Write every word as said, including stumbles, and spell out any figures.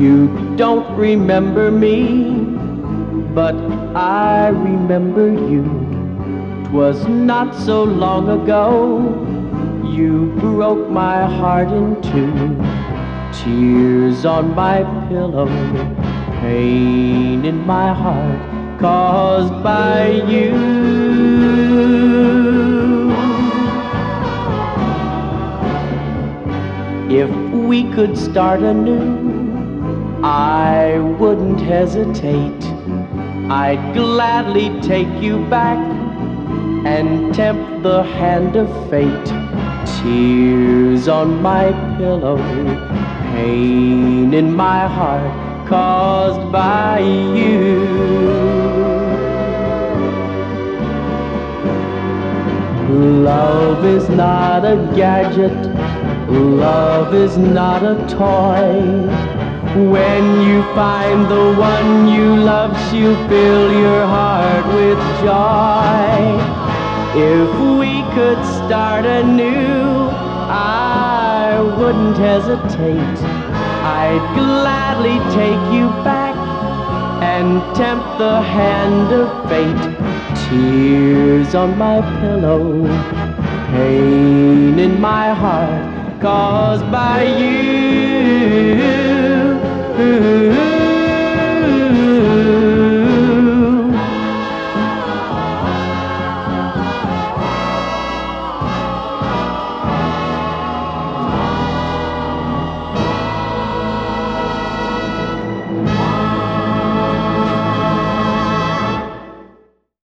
You don't remember me, but I remember you. 'Twas not so long ago you broke my heart in two. Tears on my pillow, pain in my heart caused by you. If we could start anew, I wouldn't hesitate. I'd gladly take you back and tempt the hand of fate. Tears on my pillow, pain in my heart caused by you. Love is not a gadget, love is not a toy. When you find the one you love, she'll fill your heart with joy. If we could start anew, I wouldn't hesitate. I'd gladly take you back and tempt the hand of fate. Tears on my pillow, pain in my heart caused by you.